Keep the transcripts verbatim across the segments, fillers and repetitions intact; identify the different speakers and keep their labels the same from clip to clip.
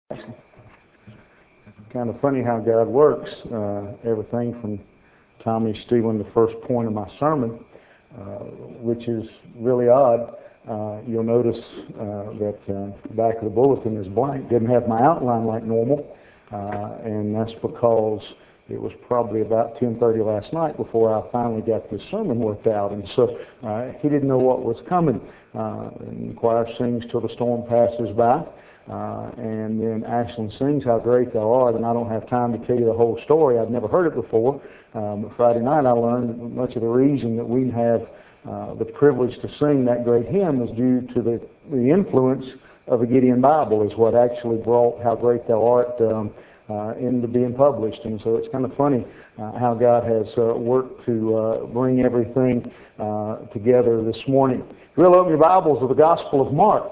Speaker 1: Kind of funny how God works. Uh, everything from Tommy stealing the first point of my sermon, uh, which is really odd. Uh, you'll notice uh, that uh, the back of the bulletin is blank. Didn't have my outline like normal, uh, and that's because it was probably about ten thirty last night before I finally got this sermon worked out. And so uh, he didn't know what was coming. Uh, and the choir sings till the storm passes by. Uh, and then Ashland sings How Great Thou Art, and I don't have time to tell you the whole story. I'd never heard it before. Um, but Friday night I learned much of the reason that we have uh, the privilege to sing that great hymn is due to the, the influence of the Gideon Bible, is what actually brought How Great Thou Art um, uh, into being published. And so it's kind of funny uh, how God has uh, worked to uh, bring everything uh, together this morning. If you'll open your Bibles to the Gospel of Mark.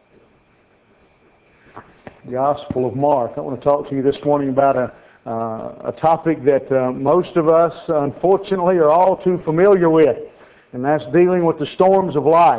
Speaker 1: Gospel of Mark. I want to talk to you this morning about a, uh, a topic that uh, most of us, unfortunately, are all too familiar with, and that's dealing with the storms of life.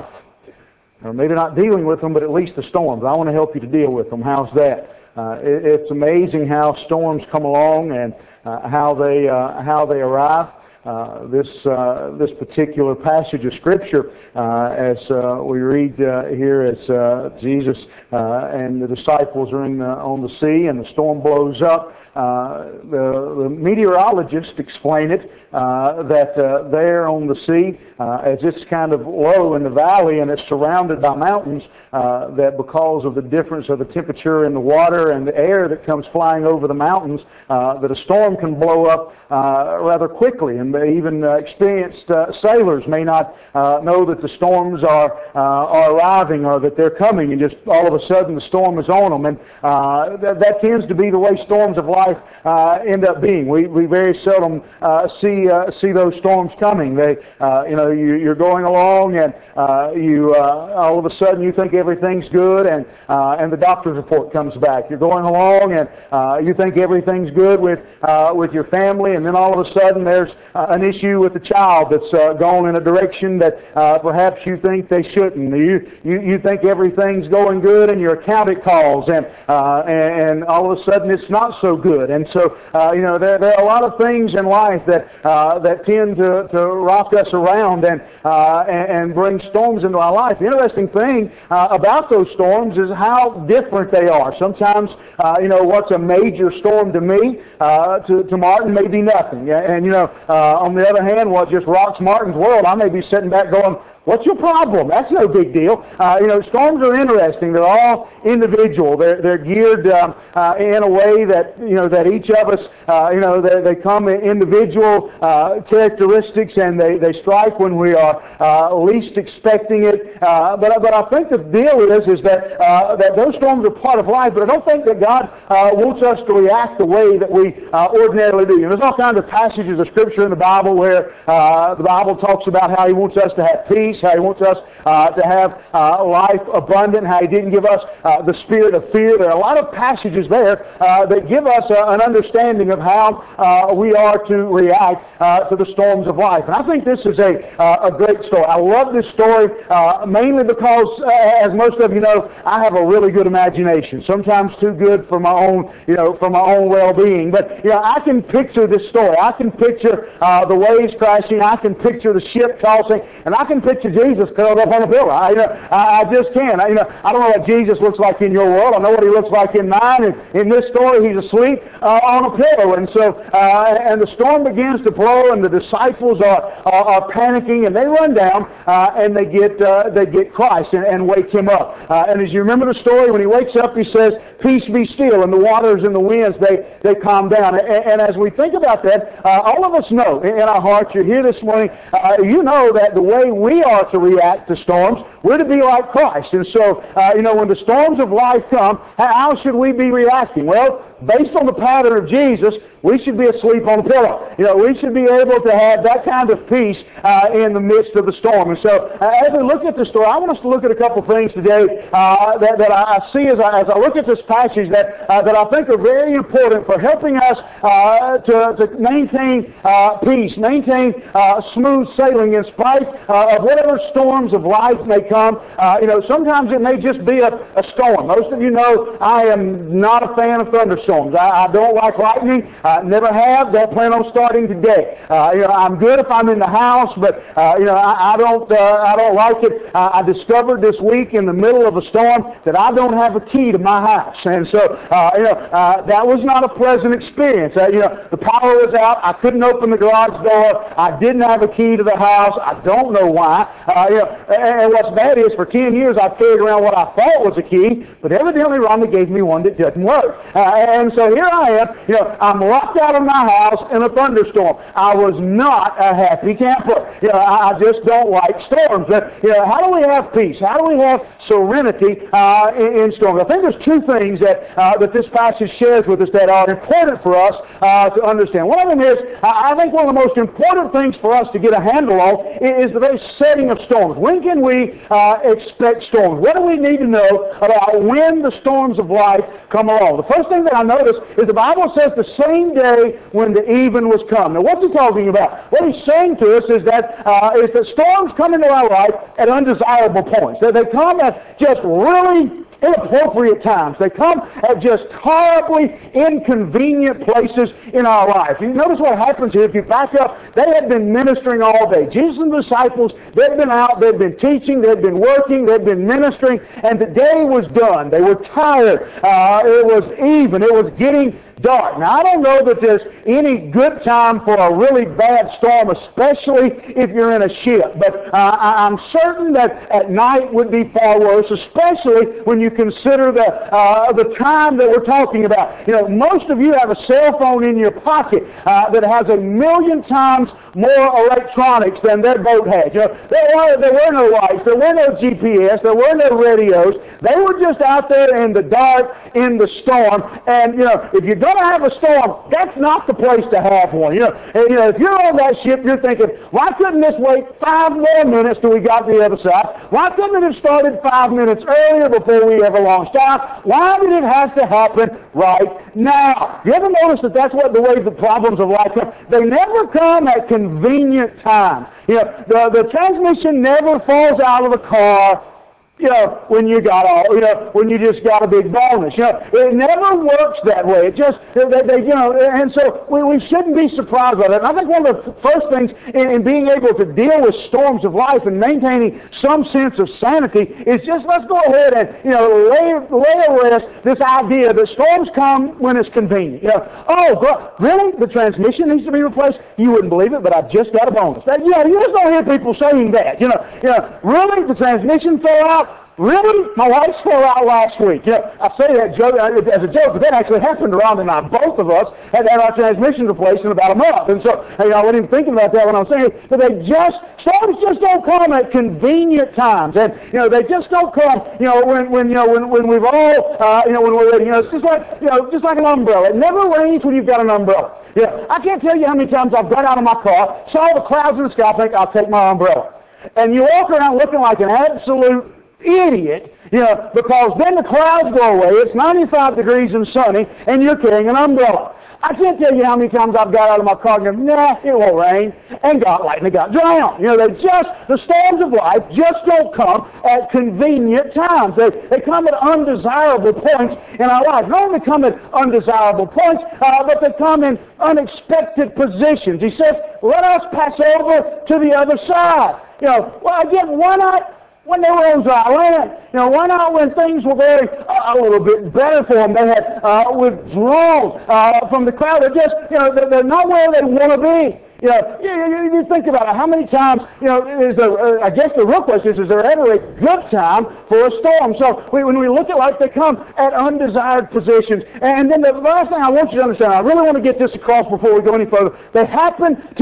Speaker 1: Or maybe not dealing with them, but at least the storms. I want to help you to deal with them. How's that? Uh, it, it's amazing how storms come along and uh, how they uh, how they arrive. Uh, this uh, this particular passage of Scripture, uh, as uh, we read uh, here, as uh, Jesus uh, and the disciples are in the, on the sea, and the storm blows up. Uh, the, the meteorologists explain it uh, that uh, there on the sea, uh, as it's kind of low in the valley and it's surrounded by mountains, uh, that because of the difference of the temperature in the water and the air that comes flying over the mountains, uh, that a storm can blow up uh, rather quickly. And even uh, experienced uh, sailors may not uh, know that the storms are uh, are arriving or that they're coming, and just all of a sudden the storm is on them. And uh, that, that tends to be the way storms of life uh, end up being. We we very seldom uh, see uh, see those storms coming. They uh, you know you, you're going along and uh, you uh, all of a sudden you think everything's good, and uh, and the doctor's report comes back. You're going along and uh, you think everything's good with uh, with your family, and then all of a sudden there's uh, an issue with the child that's uh, gone in a direction that uh, perhaps you think they shouldn't. You, you you think everything's going good, and your accountant calls, and uh, and, and all of a sudden it's not so good. And so uh, you know there there are a lot of things in life that uh, that tend to, to rock us around and, uh, and and bring storms into our life. The interesting thing uh, about those storms is how different they are. Sometimes uh, you know what's a major storm to me uh, to to Martin may be nothing. And you know uh, on the other hand, what just rocks Martin's world, I may be sitting back going, what's your problem? That's no big deal. Uh, you know, storms are interesting. They're all individual. They're they're geared um, uh, in a way that you know that each of us, uh, you know, they, they come in individual uh, characteristics, and they, they strike when we are uh, least expecting it. Uh, but but I think the deal is is that uh, that those storms are part of life. But I don't think that God uh, wants us to react the way that we uh, ordinarily do. You know, there's all kinds of passages of Scripture in the Bible where uh, the Bible talks about how He wants us to have peace, how He wants us uh, to have uh, life abundant, how He didn't give us uh, the spirit of fear. There are a lot of passages there uh, that give us uh, an understanding of how uh, we are to react uh, to the storms of life. And I think this is a uh, a great story. I love this story uh, mainly because, uh, as most of you know, I have a really good imagination. Sometimes too good for my own, you know, for my own well-being. But you know, I can picture this story. I can picture uh, the waves crashing. I can picture the ship tossing, and I can picture Jesus curled up on a pillow. I, you know, I, I just can. I, you know, I don't know what Jesus looks like in your world. I know what He looks like in mine. And in this story, He's asleep uh, on a pillow. And so, uh, and the storm begins to blow, and the disciples are are, are panicking, and they run down uh, and they get uh, they get Christ and, and wake Him up. Uh, and as you remember the story, when He wakes up, He says, "Peace, be still," and the waters and the winds they they calm down. And, and as we think about that, uh, all of us know in our hearts. You're here this morning. Uh, you know that the way we are to react to storms, we're to be like Christ. And so, uh, you know, when the storms of life come, how should we be reacting? Well, based on the pattern of Jesus, we should be asleep on a pillow. You know, we should be able to have that kind of peace uh, in the midst of the storm. And so, uh, as we look at this story, I want us to look at a couple things today uh, that, that I see as I, as I look at this passage that uh, that I think are very important for helping us uh, to, to maintain uh, peace, maintain uh, smooth sailing in spite uh, of whatever storms of life may come come. Uh, you know, sometimes it may just be a, a storm. Most of you know I am not a fan of thunderstorms. I, I don't like lightning. I never have. Don't plan on starting today. Uh, you know, I'm good if I'm in the house, but uh, you know, I, I don't. Uh, I don't like it. Uh, I discovered this week in the middle of a storm that I don't have a key to my house, and so uh, you know uh, that was not a pleasant experience. Uh, you know, the power was out. I couldn't open the garage door. I didn't have a key to the house. I don't know why. Uh, you know, and what's bad is for ten years I carried around what I thought was a key, but evidently Rhonda gave me one that doesn't work. Uh, and so here I am. You know, I'm locked out of my house in a thunderstorm. I was not a happy camper. You know, I just don't like storms. Uh, you know, how do we have peace? How do we have serenity uh, in, in storms? I think there's two things that uh, that this passage shares with us that are important for us uh, to understand. One of them is, I think one of the most important things for us to get a handle on is the very setting of storms. When can we uh, expect storms? What do we need to know about when the storms of life come along? The first thing that I notice is the Bible says the same day when the even was come. Now, what's he talking about? What he's saying to us is that uh, is that storms come into our life at undesirable points. That they come at just really inappropriate times. They come at just horribly inconvenient places in our life. You notice what happens here. If you back up, they had been ministering all day. Jesus and the disciples, they'd been out, they'd been teaching, they'd been working, they'd been ministering, and the day was done. They were tired. Uh, it was even. It was getting dark. Now, I don't know that there's any good time for a really bad storm, especially if you're in a ship. But uh, I'm certain that at night would be far worse, especially when you consider the uh, the time that we're talking about. You know, most of you have a cell phone in your pocket uh, that has a million times more electronics than their boat had. You know, there were there were no lights, there were no G P S, there were no radios. They were just out there in the dark, in the storm. And you know, if you're going to have a storm, that's not the place to have one. You know, and, you know, if you're on that ship, you're thinking, why couldn't this wait five more minutes till we got to the other side? Why couldn't it have started five minutes earlier before we ever launched out? Why did it have to happen right now? You ever notice that that's what the way the problems of life come? They never come at convenient times. You know, the, the transmission never falls out of the car, you know, when you got all, you know, when you just got a big bonus. You know, it never works that way. It just, they, they, you know, and so we, we shouldn't be surprised by that. And I think one of the first things in, in being able to deal with storms of life and maintaining some sense of sanity is just let's go ahead and, you know, lay, lay to rest this idea that storms come when it's convenient. You know, oh, God, really? The transmission needs to be replaced? You wouldn't believe it, but I just got a bonus. That, you know, you just don't hear people saying that. You know, you know, really? The transmission fell out? Really? My wife fell out last week. You know, I say that joke, as a joke, but that actually happened to Rhonda and I. Both of us had to have our transmission replaced in about a month. And so, you know, I wasn't even thinking about that when I was saying it, but they just, storms just don't come at convenient times. And, you know, they just don't come, you know, when, when you know, when, when we've all, uh, you know, when we're ready. You know, it's just like, you know, just like an umbrella. It never rains when you've got an umbrella. Yeah, I can't tell you how many times I've got out of my car, saw the clouds in the sky, think I'll take my umbrella. And you walk around looking like an absolute idiot, you know, because then the clouds go away, it's ninety-five degrees and sunny, and you're carrying an umbrella. I can't tell you how many times I've got out of my car and go, nah, it won't rain, and got lightning, got drowned. You know, they just, the storms of life just don't come at convenient times. They, they come at undesirable points in our life. Not only come at undesirable points, uh, but they come in unexpected positions. He says, let us pass over to the other side. You know, well, again, why not when they were on dry land? You know, why not when things were very, uh, a little bit better for them? They had uh, withdrawn uh, from the crowd. They're just, you know, they're, they're not where they want to be. You know, you, you, you think about it. How many times, you know, is there, uh, I guess the real question is, is there ever a good time for a storm? So we, when we look at life, they come at undesired positions. And then the last thing I want you to understand, I really want to get this across before we go any further, they happen to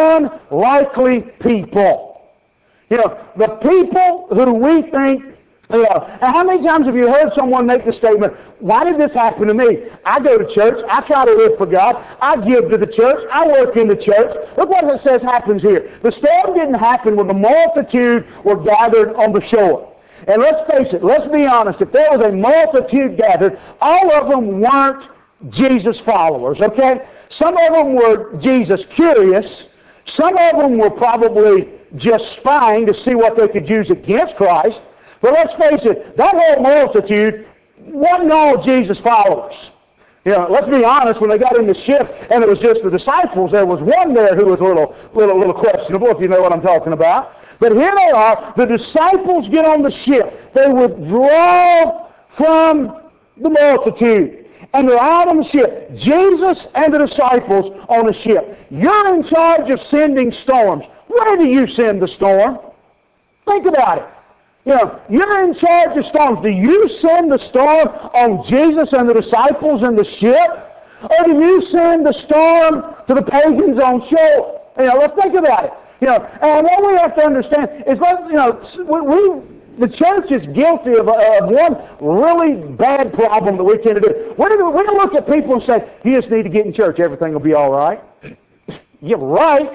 Speaker 1: unlikely people. You know, the people who we think, you know, and how many times have you heard someone make the statement, why did this happen to me? I go to church, I try to live for God, I give to the church, I work in the church. Look what it says happens here. The storm didn't happen when the multitude were gathered on the shore. And let's face it, let's be honest, if there was a multitude gathered, all of them weren't Jesus followers, okay? Some of them were Jesus curious, some of them were probably just spying to see what they could use against Christ. But let's face it, that whole multitude wasn't all Jesus' followers. You know, let's be honest, when they got in the ship and it was just the disciples, there was one there who was a little, little, little questionable, if you know what I'm talking about. But here they are, the disciples get on the ship. They withdraw from the multitude. And they're out on the ship. Jesus and the disciples on the ship. You're in charge of sending storms. Where do you send the storm? Think about it. You know, you're in charge of storms. Do you send the storm on Jesus and the disciples in the ship? Or do you send the storm to the pagans on shore? You know, let's think about it. You know, and what we have to understand is, you know, we, we the church is guilty of, of one really bad problem that we tend to do. We're going to look at people and say, you just need to get in church, everything will be all right. You're right.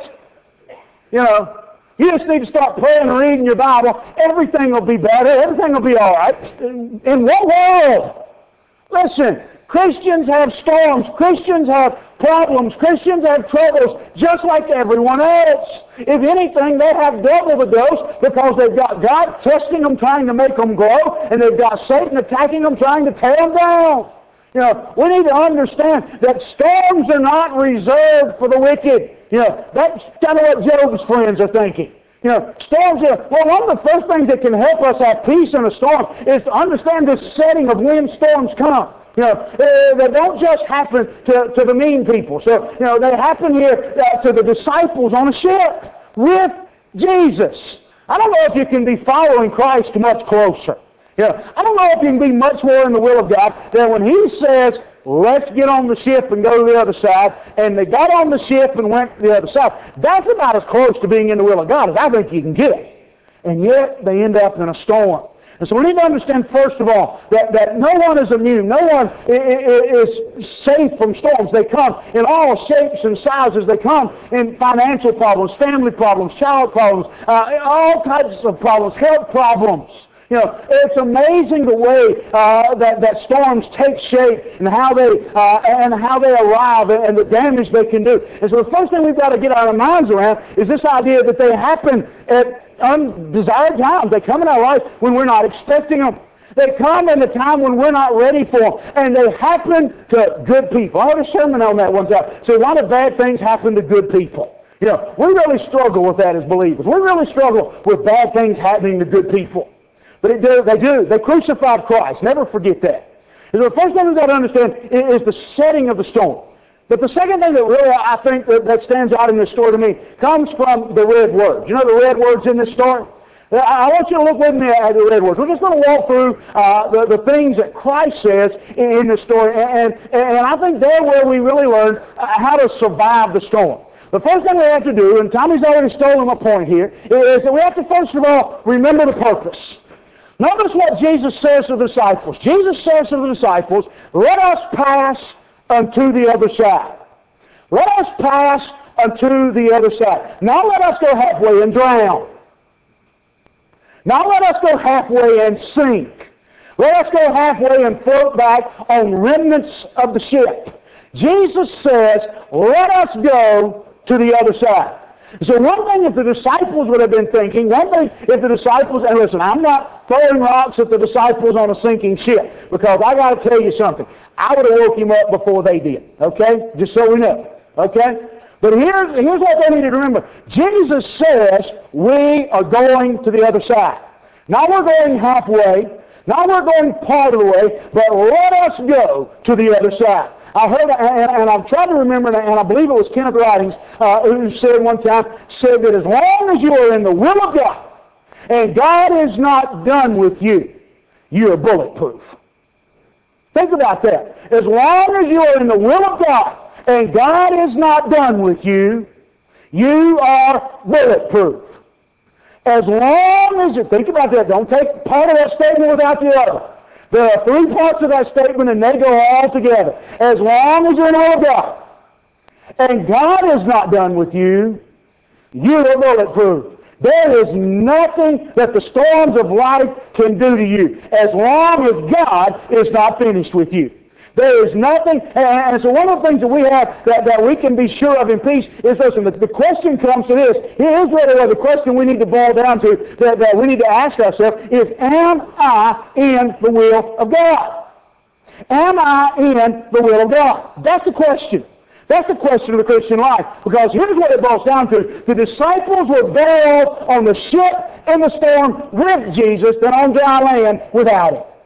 Speaker 1: You know, you just need to start praying and reading your Bible. Everything will be better. Everything will be all right. In what world? Listen, Christians have storms. Christians have problems. Christians have troubles just like everyone else. If anything, they have double the dose because they've got God testing them, trying to make them grow, and they've got Satan attacking them, trying to tear them down. You know, we need to understand that storms are not reserved for the wicked. You know, that's kind of what Job's friends are thinking. You know, storms are, well, one of the first things that can help us have peace in a storm is to understand this setting of when storms come. You know, uh, they don't just happen to, to the mean people. So, you know, they happen here uh, to the disciples on a ship with Jesus. I don't know if you can be following Christ much closer. You know, I don't know if you can be much more in the will of God than when He says, let's get on the ship and go to the other side. And they got on the ship and went to the other side. That's about as close to being in the will of God as I think you can get. And yet they end up in a storm. And so we need to understand, first of all, that, that no one is immune. No one is safe from storms. They come in all shapes and sizes. They come in financial problems, family problems, child problems, uh, all types of problems, health problems. You know, it's amazing the way uh, that, that storms take shape and how they uh, and how they arrive and, and the damage they can do. And so the first thing we've got to get our minds around is this idea that they happen at undesired times. They come in our life when we're not expecting them. They come in a time when we're not ready for them. And they happen to good people. I heard a sermon on that one time. So a lot of bad things happen to good people. You know, we really struggle with that as believers. We really struggle with bad things happening to good people. But it do, they do. They crucified Christ. Never forget that. And the first thing we've got to understand is the setting of the storm. But the second thing that really I think that, that stands out in this story to me comes from the red words. You know the red words in this story? I want you to look with me at the red words. We're just going to walk through uh, the, the things that Christ says in, in this story. And, and, and I think there where we really learn uh, how to survive the storm. The first thing we have to do, and Tommy's already stolen my point here, is that we have to first of all remember the purpose. Notice what Jesus says to the disciples. Jesus says to the disciples, let us pass unto the other side. Let us pass unto the other side. Not let us go halfway and drown. Not let us go halfway and sink. Let us go halfway and float back on remnants of the ship. Jesus says, let us go to the other side. So one thing if the disciples would have been thinking, one thing if the disciples, and listen, I'm not throwing rocks at the disciples on a sinking ship, because I got to tell you something. I would have woke him up before they did, okay? Just so we know, okay? But here's, here's what they need to remember. Jesus says we are going to the other side. Not we're going halfway, not we're going part of the way, but let us go to the other side. I heard, and, and I'm trying to remember, and I believe it was Kenneth Writings uh, who said one time, said that as long as you are in the will of God, and God is not done with you, you are bulletproof. Think about that. As long as you are in the will of God, and God is not done with you, you are bulletproof. As long as you, think about that, don't take part of that statement without the other. There are three parts of that statement, and they go all together. As long as you're in the will of God, and God is not done with you, you are bulletproof. There is nothing that the storms of life can do to you, as long as God is not finished with you. There is nothing, and so one of the things that we have that, that we can be sure of in peace is, listen, the, the question comes to this. Here's really what the question we need to boil down to, that, that we need to ask ourselves, is, am I in the will of God? Am I in the will of God? That's the question. That's the question of the Christian life. Because here's what it boils down to. The disciples were better off on the ship in the storm with Jesus than on dry land without Him.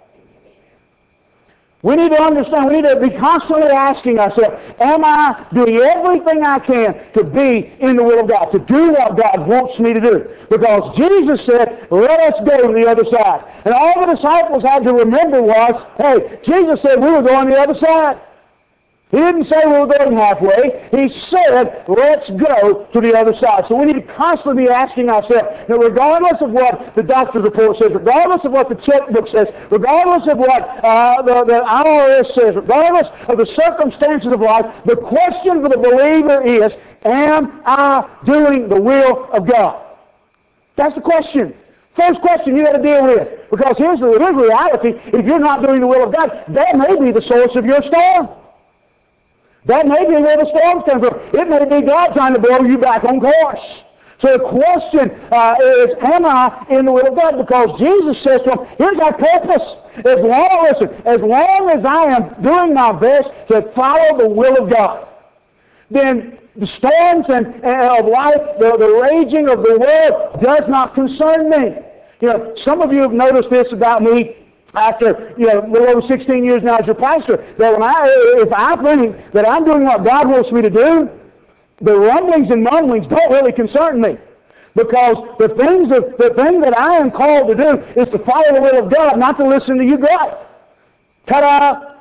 Speaker 1: We need to understand, we need to be constantly asking ourselves, am I doing everything I can to be in the will of God, to do what God wants me to do? Because Jesus said, let us go to the other side. And all the disciples had to remember was, hey, Jesus said we were going to the other side. He didn't say we were going halfway. He said, let's go to the other side. So we need to constantly be asking ourselves, that regardless of what the doctor's report says, regardless of what the checkbook says, regardless of what uh, the, the I R S says, regardless of the circumstances of life, the question for the believer is, am I doing the will of God? That's the question. First question you got to deal with. Because here's the, here's the reality. If you're not doing the will of God, that may be the source of your storm. That may be where the storm's coming from. It may be God trying to blow you back on course. So the question uh, is, am I in the will of God? Because Jesus says to him, here's our purpose. As long, listen, as long as I am doing my best to follow the will of God, then the storms and, and of life, the, the raging of the world does not concern me. You know, some of you have noticed this about me. After, you know, a little over sixteen years now as your pastor, that when I, if I think that I'm doing what God wants me to do, the rumblings and mumblings don't really concern me. Because the things that, the thing that I am called to do is to follow the will of God, not to listen to you God. Ta-da!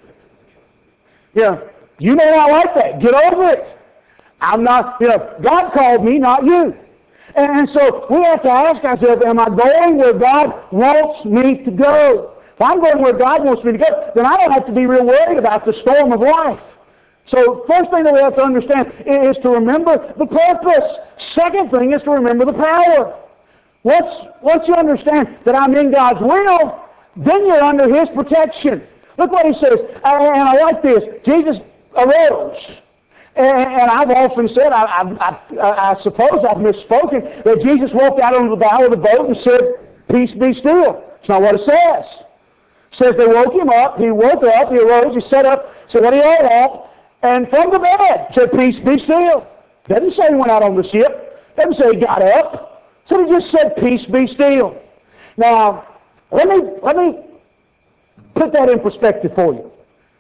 Speaker 1: You know, you may not like that. Get over it. I'm not, you know, God called me, not you. And so we have to ask ourselves, am I going where God wants me to go? If I'm going where God wants me to go, then I don't have to be real worried about the storm of life. So first thing that we have to understand is to remember the purpose. Second thing is to remember the power. Once, once you understand that I'm in God's will, then you're under His protection. Look what He says, and I like this. Jesus arose. And I've often said, I, I, I, I suppose I've misspoken, that Jesus walked out onto the bow of the boat and said, peace be still. It's not what it says. It says they woke him up, he woke up, he arose, he sat up, said, what do you want? And from the bed said, peace be still. Doesn't say he went out on the ship. Doesn't say he got up. So he just said, peace be still. Now, let me, let me put that in perspective for you.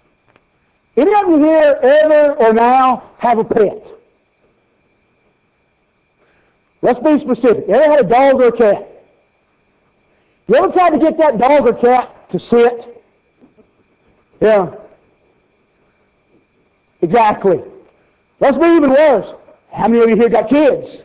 Speaker 1: Any of you here ever or now have a pet? Let's be specific. You ever had a dog or a cat? You ever tried to get that dog or cat to sit? Yeah. Exactly. Let's be even worse. How many of you here got kids?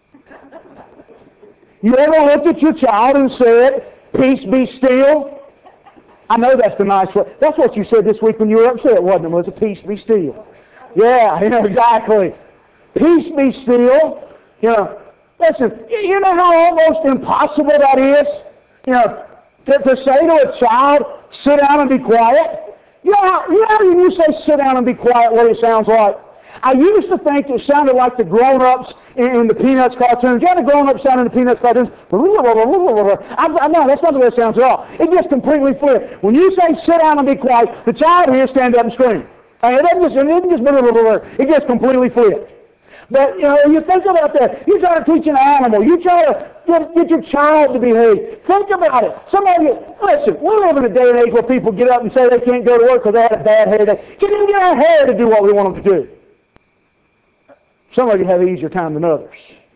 Speaker 1: You ever looked at your child and said, peace be still? I know that's the nice way. That's what you said this week when you were upset, wasn't it? Was a peace be still. Yeah, you know, exactly. Peace be still. You know, listen, you know how almost impossible that is? You know, to, to say to a child, sit down and be quiet. You know, how, you know when you say sit down and be quiet, what it sounds like? I used to think it sounded like the grown-ups in, in the Peanuts cartoons. You know the grown-ups sound in the Peanuts cartoons? I, I, no, that's not the way it sounds at all. It just completely flipped. When you say sit down and be quiet, the child here stand up and scream. And it doesn't just, it doesn't just, it just completely flipped. But, you know, you think about that. You try to teach an animal. You try to get, get your child to behave. Think about it. Some of you, listen, we live in a day and age where people get up and say they can't go to work because they had a bad hair day. Can't even get our hair to do what we want them to do. Some of you have an easier time than others.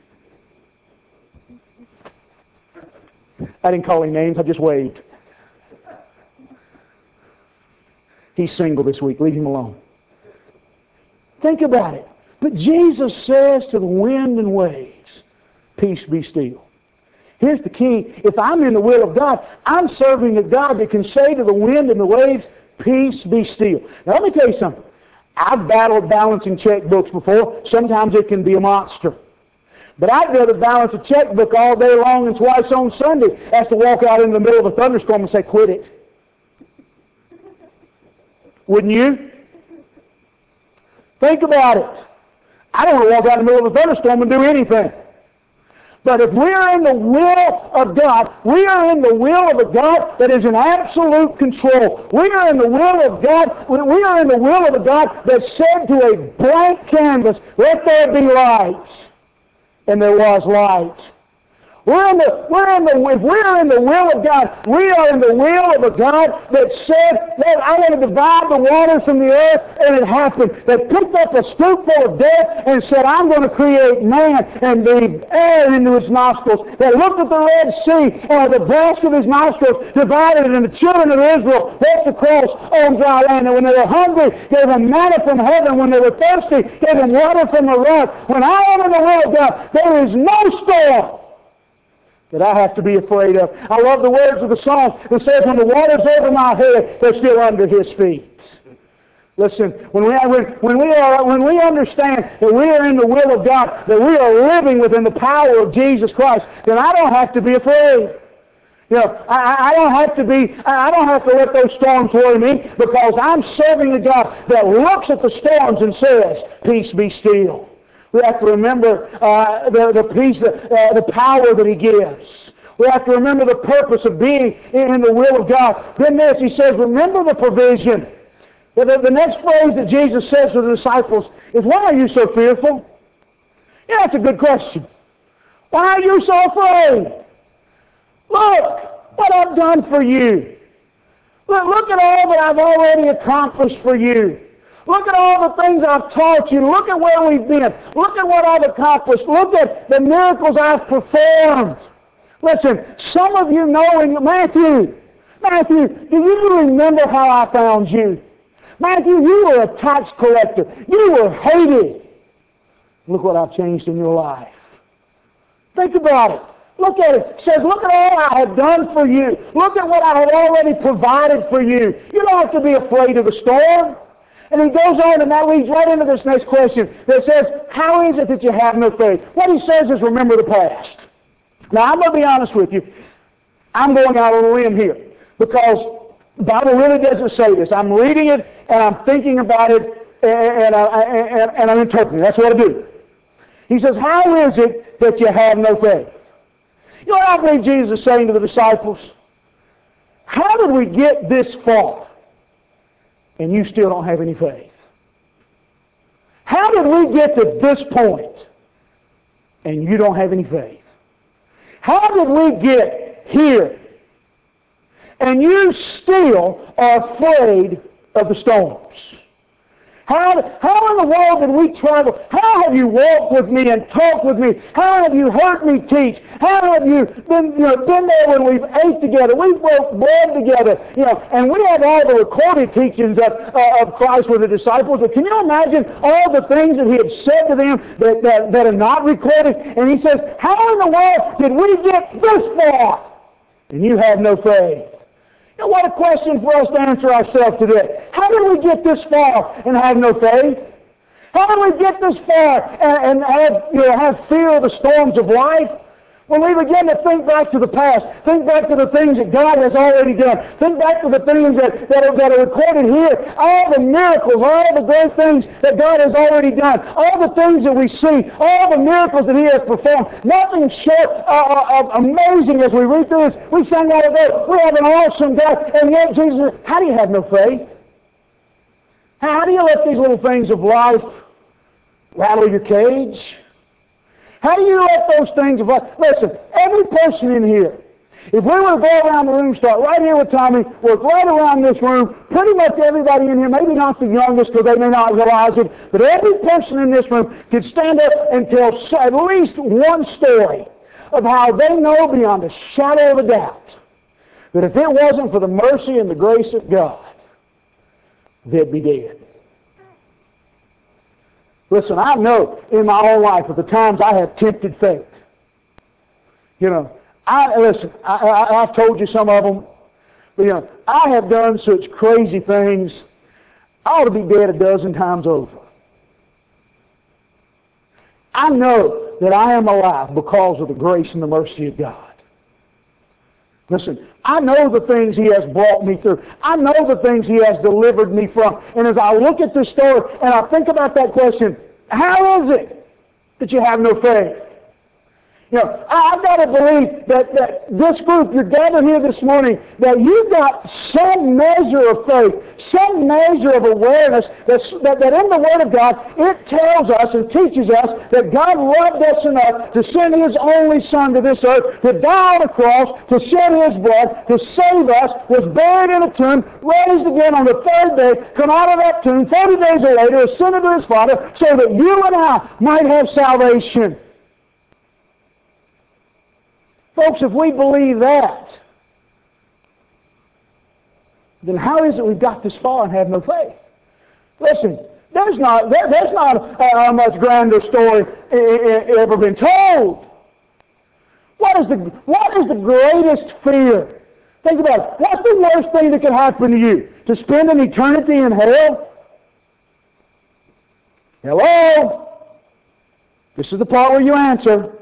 Speaker 1: I didn't call him names, I just waved. He's single this week, leave him alone. Think about it. But Jesus says to the wind and waves, peace be still. Here's the key. If I'm in the will of God, I'm serving a God that can say to the wind and the waves, peace be still. Now let me tell you something. I've battled balancing checkbooks before. Sometimes it can be a monster. But I'd rather balance a checkbook all day long and twice on Sunday as to walk out in the middle of a thunderstorm and say, quit it. Wouldn't you? Think about it. I don't want to walk out in the middle of a thunderstorm and do anything. But if we are in the will of God, we are in the will of a God that is in absolute control. We are in the will of God, we are in the will of a God that said to a blank canvas, let there be light. And there was light. We're in the, we're in the, if we're in the will of God, we are in the will of a God that said, Lord, I want to divide the waters from the earth, and it happened. That picked up a scoopful of death and said, I'm going to create man and breathe air into his nostrils. That looked at the Red Sea, and with the breast of his nostrils divided it, and the children of Israel walked across on dry land. And when they were hungry, gave them manna from heaven. When they were thirsty, gave them water from the rock. When I am in the will of God, there is no storm that I have to be afraid of. I love the words of the song that says, when the water's over my head, they're still under his feet. Listen, when we, are, when, we are, when we understand that we are in the will of God, that we are living within the power of Jesus Christ, then I don't have to be afraid. You know, I, I don't have to be, I don't have to let those storms worry me, because I'm serving a God that looks at the storms and says, peace be still. We have to remember uh, the, the peace, uh, the power that he gives. We have to remember the purpose of being in the will of God. Then this, he says, remember the provision. The, the, the next phrase that Jesus says to the disciples is, why are you so fearful? Yeah, that's a good question. Why are you so afraid? Look what I've done for you. Look, look at all that I've already accomplished for you. Look at all the things I've taught you. Look at where we've been. Look at what I've accomplished. Look at the miracles I've performed. Listen, some of you knowing, Matthew, Matthew, do you remember how I found you? Matthew, you were a tax collector. You were hated. Look what I've changed in your life. Think about it. Look at it. It says, look at all I have done for you. Look at what I have already provided for you. You don't have to be afraid of the storm. And he goes on, and that leads right into this next question that says, how is it that you have no faith? What he says is, remember the past. Now, I'm going to be honest with you. I'm going out on a limb here, because the Bible really doesn't say this. I'm reading it, and I'm thinking about it, and, I, and, and I'm interpreting it. That's what I do. He says, how is it that you have no faith? You know what I believe Jesus is saying to the disciples? How did we get this far, and you still don't have any faith? How did we get to this point, and you don't have any faith? How did we get here, and you still are afraid of the storms? How, how in the world did we travel? How have you walked with me and talked with me? How have you heard me teach? How have you been, you know, been there when we've ate together? We've broke bread together, you know, and we have all the recorded teachings of, uh, of Christ with the disciples. But can you imagine all the things that he had said to them that, that, that are not recorded? And he says, how in the world did we get this far, and you have no faith? You know, what a question for us to answer ourselves today. How did we get this far and have no faith? How did we get this far and, and have, you know, have fear of the storms of life? When we begin to think back to the past, think back to the things that God has already done, think back to the things that, that, are, that are recorded here, all the miracles, all the great things that God has already done, all the things that we see, all the miracles that he has performed, nothing short uh, of amazing as we read through this. We sang out of there, we have an awesome God, and yet Jesus, how do you have no faith? How do you let these little things of life rattle your cage? How do you let those things of life... Listen, every person in here, if we were to go around the room, start right here with Tommy, work right around this room, pretty much everybody in here, maybe not the youngest because they may not realize it, but every person in this room could stand up and tell at least one story of how they know beyond a shadow of a doubt that if it wasn't for the mercy and the grace of God, they'd be dead. Listen, I know in my own life at the times I have tempted faith. You know, I listen, I, I, I've told you some of them. But, you know, I have done such crazy things, I ought to be dead a dozen times over. I know that I am alive because of the grace and the mercy of God. Listen, I know the things He has brought me through. I know the things He has delivered me from. And as I look at this story and I think about that question, how is it that you have no faith? You know, I, I've got to believe that, that this group, you're gathered here this morning, that you've got some measure of faith, some measure of awareness that's, that, that in the Word of God, it tells us and teaches us that God loved us enough to send His only Son to this earth, to die on a cross, to shed His blood, to save us, was buried in a tomb, raised again on the third day, come out of that tomb forty days later, ascended to His Father, so that you and I might have salvation. Folks, if we believe that, then how is it we've got this far and have no faith? Listen, there's not there, there's not a, a much grander story ever been told. What is the what is the greatest fear? Think about it. What's the worst thing that could happen to you? To spend an eternity in hell? Hello? This is the part where you answer.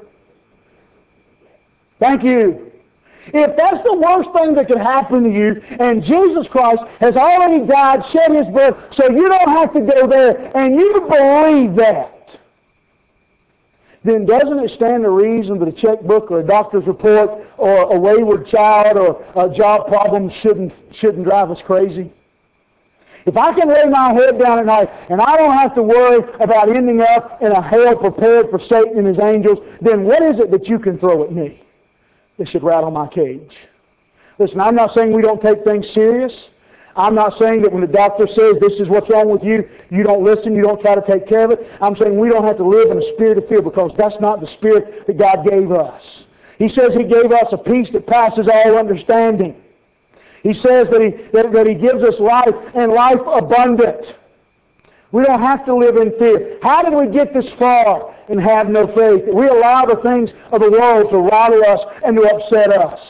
Speaker 1: Thank you. If that's the worst thing that could happen to you, and Jesus Christ has already died, shed His blood, so you don't have to go there, and you believe that, then doesn't it stand to reason that a checkbook or a doctor's report or a wayward child or a job problem shouldn't, shouldn't drive us crazy? If I can lay my head down at night and I don't have to worry about ending up in a hell prepared for Satan and his angels, then what is it that you can throw at me that should rattle my cage? Listen, I'm not saying we don't take things serious. I'm not saying that when the doctor says this is what's wrong with you, you don't listen, you don't try to take care of it. I'm saying we don't have to live in a spirit of fear, because that's not the spirit that God gave us. He says He gave us a peace that passes all understanding. He says that He, that, that He gives us life and life abundant. We don't have to live in fear. How did we get this far and have no faith? We allow the things of the world to rattle us and to upset us.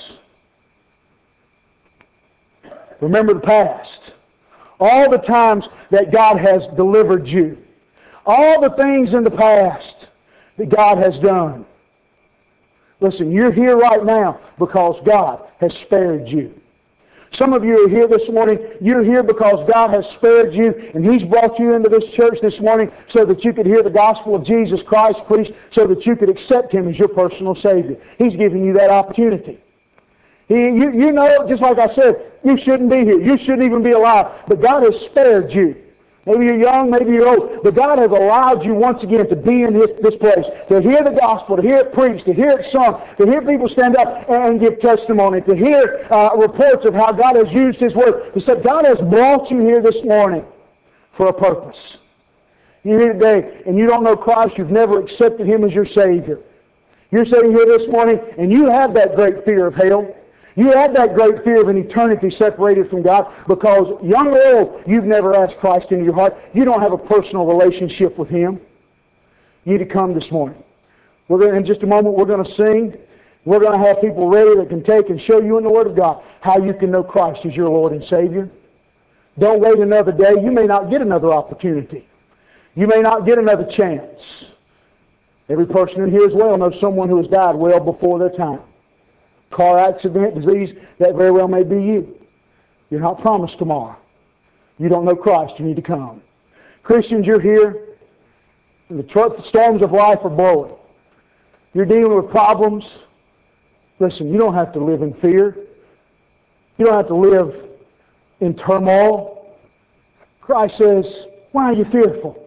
Speaker 1: Remember the past. All the times that God has delivered you. All the things in the past that God has done. Listen, you're here right now because God has spared you. Some of you are here this morning, you're here because God has spared you, and He's brought you into this church this morning so that you could hear the gospel of Jesus Christ preached, so that you could accept Him as your personal Savior. He's giving you that opportunity. He, you, you know, just like I said, you shouldn't be here. You shouldn't even be alive. But God has spared you. Maybe you're young, maybe you're old, but God has allowed you once again to be in this, this place, to hear the gospel, to hear it preached, to hear it sung, to hear people stand up and give testimony, to hear uh, reports of how God has used His Word. He said, God has brought you here this morning for a purpose. You're here today and you don't know Christ, you've never accepted Him as your Savior. You're sitting here this morning and you have that great fear of hell. You have that great fear of an eternity separated from God because, young or old, you've never asked Christ into your heart. You don't have a personal relationship with Him. You need to come this morning. We're going to, in just a moment, we're going to sing. We're going to have people ready that can take and show you in the Word of God how you can know Christ as your Lord and Savior. Don't wait another day. You may not get another opportunity. You may not get another chance. Every person in here as well knows someone who has died well before their time. Car accident, disease, that very well may be you. You're not promised tomorrow. You don't know Christ, you need to come. Christians, you're here, and the, tr- the storms of life are blowing. You're dealing with problems. Listen, you don't have to live in fear. You don't have to live in turmoil. Christ says, why are you fearful?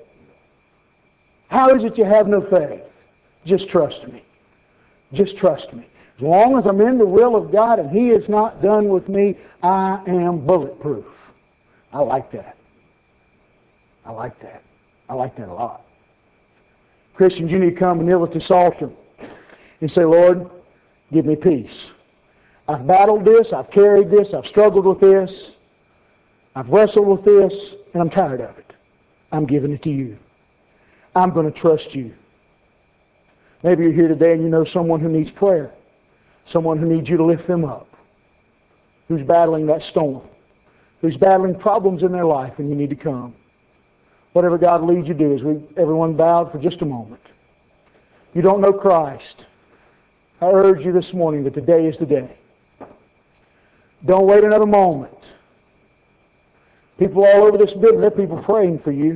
Speaker 1: How is it you have no faith? Just trust me. Just trust me. As long as I'm in the will of God and He is not done with me, I am bulletproof. I like that. I like that. I like that a lot. Christians, you need to come and kneel at this altar and say, Lord, give me peace. I've battled this, I've carried this, I've struggled with this, I've wrestled with this, and I'm tired of it. I'm giving it to you. I'm going to trust you. Maybe you're here today and you know someone who needs prayer. Someone who needs you to lift them up, who's battling that storm, who's battling problems in their life, and you need to come. Whatever God leads you to do, as we everyone bowed for just a moment. You don't know Christ. I urge you this morning that today is the day. Don't wait another moment. People all over this building, there are people praying for you.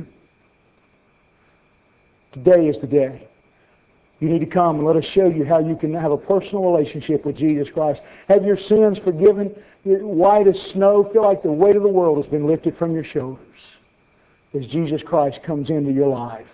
Speaker 1: Today is the day. You need to come and let us show you how you can have a personal relationship with Jesus Christ. Have your sins forgiven, white as snow. Feel like the weight of the world has been lifted from your shoulders as Jesus Christ comes into your life.